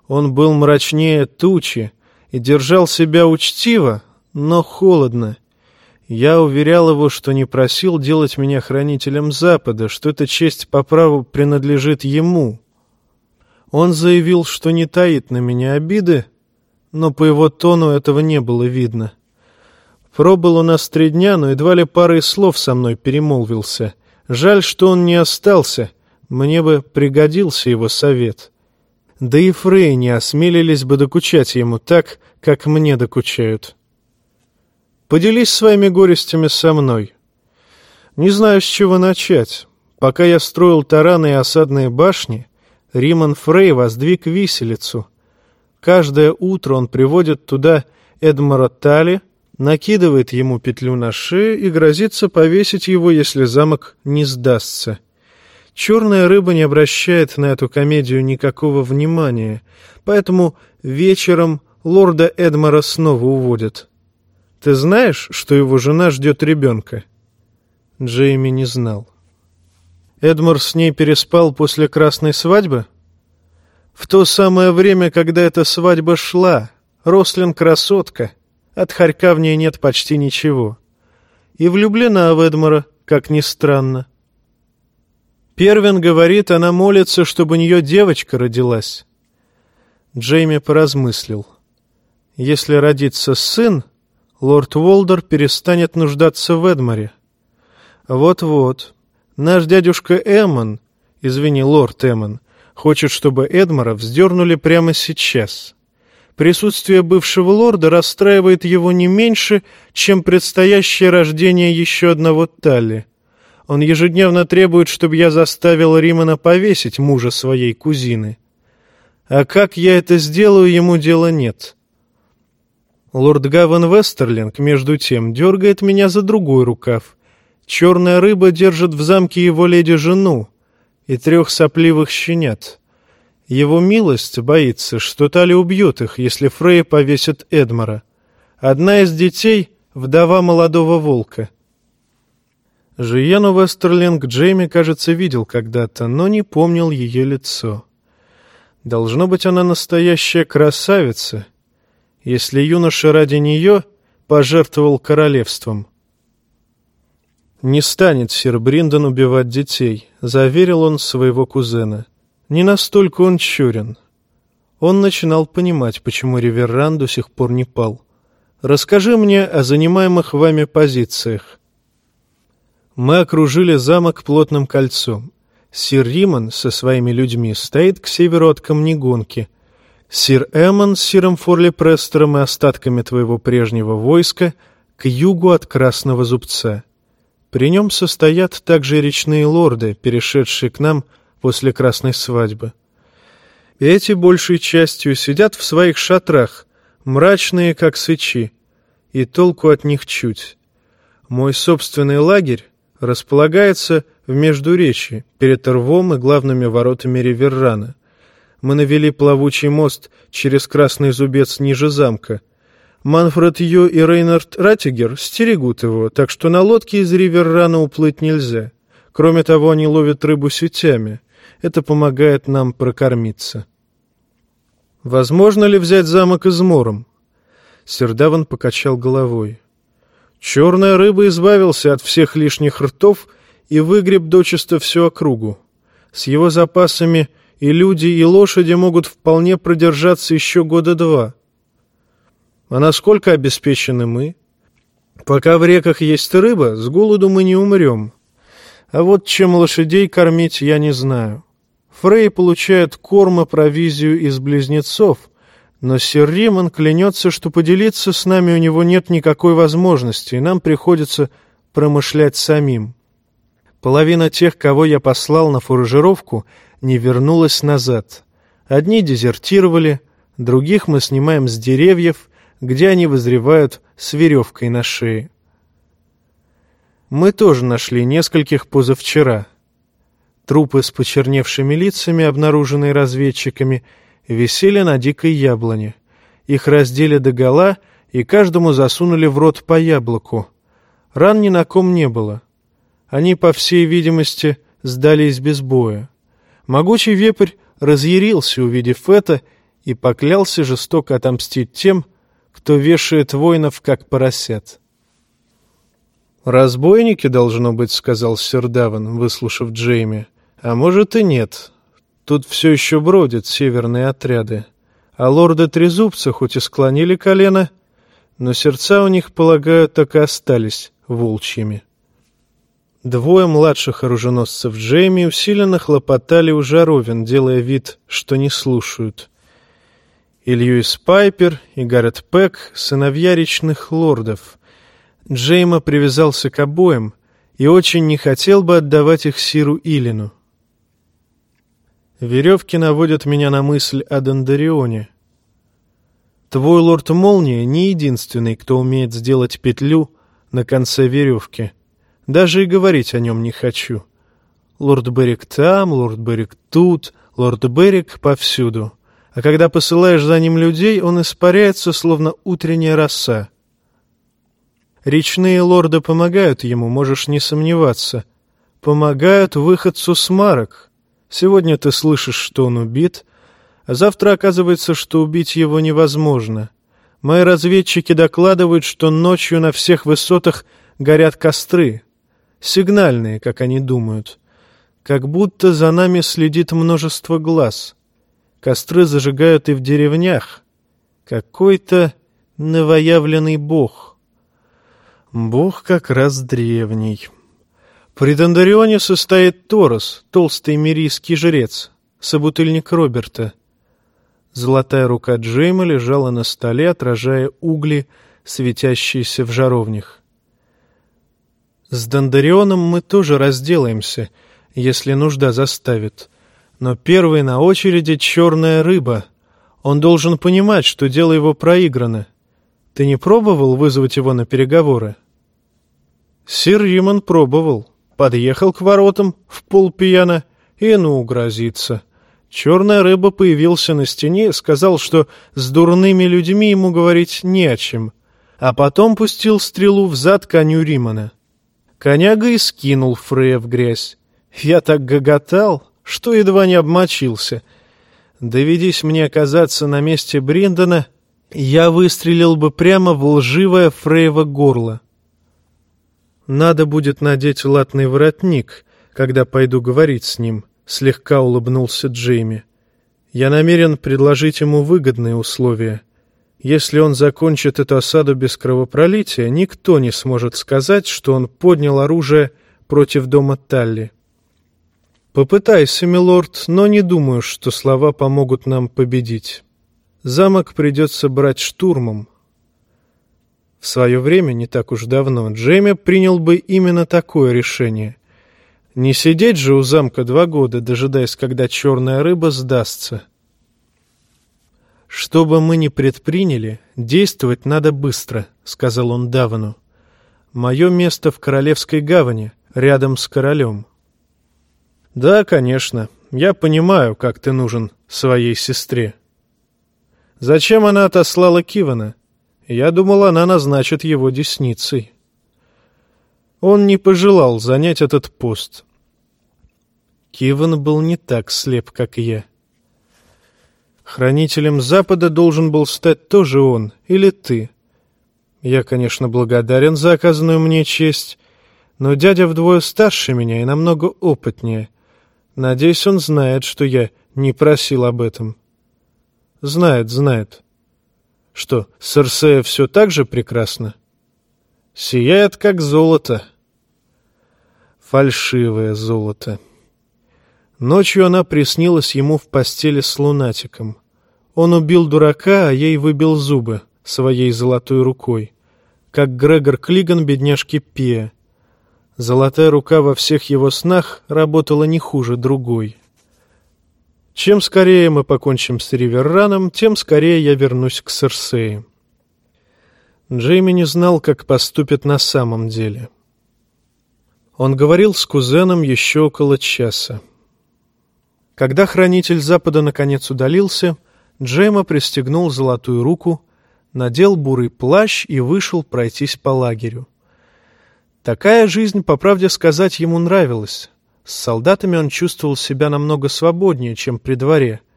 Он был мрачнее тучи и держал себя учтиво, но холодно. Я уверял его, что не просил делать меня хранителем Запада, что эта честь по праву принадлежит ему. Он заявил, что не таит на меня обиды, но по его тону этого не было видно. Пробыл у нас 3 дня, но едва ли парой слов со мной перемолвился. Жаль, что он не остался, мне бы пригодился его совет. Да и Фрей не осмелились бы докучать ему так, как мне докучают. Поделись своими горестями со мной. Не знаю, с чего начать. Пока я строил тараны и осадные башни, Риман Фрей воздвиг виселицу. Каждое утро он приводит туда Эдмара Талли, накидывает ему петлю на шею и грозится повесить его, если замок не сдастся. Черная рыба не обращает на эту комедию никакого внимания, поэтому вечером лорда Эдмара снова уводят. Ты знаешь, что его жена ждет ребенка? Джейми не знал. Эдмар с ней переспал после красной свадьбы? В то самое время, когда эта свадьба шла, Рослин красотка, от хорька в ней нет почти ничего. И влюблена в Эдмара, как ни странно. Первин говорит, она молится, чтобы у нее девочка родилась. Джейми поразмыслил. Если родится сын, лорд Уолдер перестанет нуждаться в Эдмаре. Вот-вот. Наш дядюшка Эммон, извини, лорд Эммон, хочет, чтобы Эдмара вздернули прямо сейчас. Присутствие бывшего лорда расстраивает его не меньше, чем предстоящее рождение еще одного Талли. Он ежедневно требует, чтобы я заставил Римана повесить мужа своей кузины. А как я это сделаю, ему дела нет. Лорд Гавен Вестерлинг, между тем, дергает меня за другой рукав. Черная рыба держит в замке его леди-жену и 3 сопливых щенят. Его милость боится, что Талли убьет их, если Фрей повесит Эдмара. Одна из детей — вдова молодого волка. Жиену Вестерлинг Джейми, кажется, видел когда-то, но не помнил ее лицо. Должно быть, она настоящая красавица, если юноша ради нее пожертвовал королевством. «Не станет сир Бриндон убивать детей», — заверил он своего кузена. «Не настолько он чурен». Он начинал понимать, почему Риверран до сих пор не пал. «Расскажи мне о занимаемых вами позициях». Мы окружили замок плотным кольцом. Сир Риман со своими людьми стоит к северу от Камнегонки. Сир Эммон с сиром Форли Престером и остатками твоего прежнего войска к югу от Красного Зубца. При нем состоят также речные лорды, перешедшие к нам после красной свадьбы. Эти большей частью сидят в своих шатрах, мрачные, как сычи, и толку от них чуть. Мой собственный лагерь располагается в Междуречье, перед рвом и главными воротами Риверрана. Мы навели плавучий мост через Красный Зубец ниже замка. Манфред Йо и Рейнард Ратигер стерегут его, так что на лодке из Риверрана уплыть нельзя. Кроме того, они ловят рыбу сетями. Это помогает нам прокормиться. Возможно ли взять замок измором? Сир Даван покачал головой. Черная рыба избавился от всех лишних ртов и выгреб дочисто всю округу. С его запасами и люди, и лошади могут вполне продержаться еще 2 года. А насколько обеспечены мы? Пока в реках есть рыба, с голоду мы не умрем. А вот чем лошадей кормить, я не знаю. Фрей получает корм и провизию из близнецов, но сир Риман клянется, что поделиться с нами у него нет никакой возможности, и нам приходится промышлять самим. Половина тех, кого я послал на фуражировку, не вернулась назад. Одни дезертировали, других мы снимаем с деревьев, где они вызревают с веревкой на шее. Мы тоже нашли нескольких позавчера. Трупы с почерневшими лицами, обнаруженные разведчиками, висели на дикой яблоне. Их раздели догола и каждому засунули в рот по яблоку. Ран ни на ком не было. Они, по всей видимости, сдались без боя. Могучий вепрь разъярился, увидев это, и поклялся жестоко отомстить тем, кто вешает воинов, как поросят. «Разбойники, должно быть», — сказал сэр Даван, выслушав Джейми. «А может и нет. Тут все еще бродят северные отряды. А лорды Трезубца хоть и склонили колено, но сердца у них, полагаю, так и остались волчьими». Двое младших оруженосцев Джейми усиленно хлопотали у жаровин, делая вид, что не слушают. И Льюис Пайпер, и Гаррет Пэк — сыновья речных лордов. Джейма привязался к обоим и очень не хотел бы отдавать их сиру Илину. Веревки наводят меня на мысль о Дондарионе. Твой лорд Молния не единственный, кто умеет сделать петлю на конце веревки. Даже и говорить о нем не хочу. Лорд Беррик там, лорд Беррик тут, лорд Беррик повсюду. А когда посылаешь за ним людей, он испаряется, словно утренняя роса. Речные лорды помогают ему, можешь не сомневаться. Помогают выходцу с Марок. Сегодня ты слышишь, что он убит, а завтра оказывается, что убить его невозможно. Мои разведчики докладывают, что ночью на всех высотах горят костры. Сигнальные, как они думают. Как будто за нами следит множество глаз. Костры зажигают и в деревнях. Какой-то новоявленный бог. Бог как раз древний. При Дондарионе состоит Торос, толстый мирийский жрец, собутыльник Роберта. Золотая рука Джейма лежала на столе, отражая угли, светящиеся в жаровнях. С Дондарионом мы тоже разделаемся, если нужда заставит. Но первый на очереди черная рыба. Он должен понимать, что дело его проиграно. Ты не пробовал вызвать его на переговоры? Сир Римон пробовал. Подъехал к воротам в полпьяна и грозится. Черная рыба появился на стене и сказал, что с дурными людьми ему говорить не о чем. А потом пустил стрелу в зад коню Римона. Коняга и скинул Фрея в грязь. Я так гоготал, что едва не обмочился. Доведись мне оказаться на месте Бриндона, я выстрелил бы прямо в лживое Фреево горло. Надо будет надеть латный воротник, когда пойду говорить с ним, — слегка улыбнулся Джейми. Я намерен предложить ему выгодные условия. Если он закончит эту осаду без кровопролития, никто не сможет сказать, что он поднял оружие против дома Талли. Попытайся, милорд, но не думаю, что слова помогут нам победить. Замок придется брать штурмом. В свое время, не так уж давно, Джейми принял бы именно такое решение. Не сидеть же у замка 2 года, дожидаясь, когда черная рыба сдастся. «Что бы мы ни предприняли, действовать надо быстро», — сказал он Давану. «Мое место в Королевской гавани, рядом с королем». «Да, конечно, я понимаю, как ты нужен своей сестре». «Зачем она отослала Кивана? Я думал, она назначит его десницей». Он не пожелал занять этот пост. Киван был не так слеп, как я. Хранителем Запада должен был стать тоже он, или ты. Я, конечно, благодарен за оказанную мне честь, но дядя вдвое старше меня и намного опытнее. Надеюсь, он знает, что я не просил об этом. Знает, знает. Что, Серсея все так же прекрасно? Сияет, как золото. Фальшивое золото. Ночью она приснилась ему в постели с лунатиком. Он убил дурака, а ей выбил зубы своей золотой рукой, как Грегор Клиган бедняжке Пия. Золотая рука во всех его снах работала не хуже другой. Чем скорее мы покончим с Риверраном, тем скорее я вернусь к Серсее. Джейми не знал, как поступит на самом деле. Он говорил с кузеном еще около часа. Когда хранитель Запада наконец удалился, Джейма пристегнул золотую руку, надел бурый плащ и вышел пройтись по лагерю. Такая жизнь, по правде сказать, ему нравилась. С солдатами он чувствовал себя намного свободнее, чем при дворе,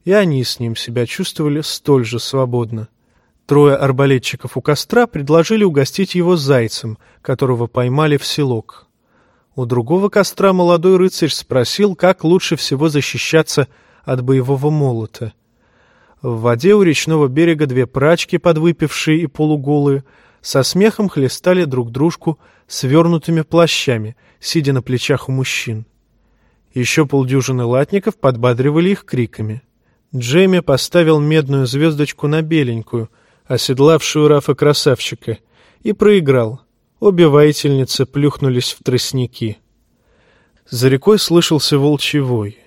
и они с ним себя чувствовали столь же свободно. 3 арбалетчиков у костра предложили угостить его зайцем, которого поймали в селок. У другого костра молодой рыцарь спросил, как лучше всего защищаться от боевого молота. В воде у речного берега 2 прачки, подвыпившие и полуголые, со смехом хлестали друг дружку свернутыми плащами, сидя на плечах у мужчин. Еще полдюжины латников подбадривали их криками. Джейми поставил медную звездочку на беленькую, оседлавшую Рафа-красавчика, и проиграл. Обе воительницы плюхнулись в тростники. За рекой слышался волчий вой.